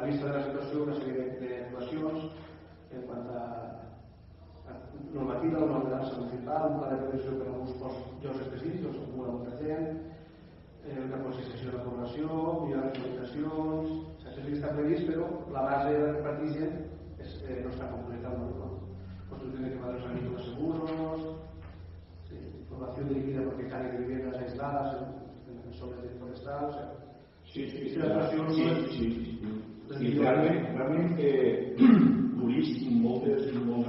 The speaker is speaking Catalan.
vista de la situació, una sèrie d'actuacions en quant a normativa, una ordenança municipal, un pla de prevenció per a alguns llocs específics on acumula molta gent, una conscienciació de la població, millorar les comunicacions. Això sí que està previst, però la base de repartir gent no està completa. Construcción de quemadores agrícolas seguros, información dirigida por becarios de viviendas aisladas en zonas forestales. Sí. Realment molts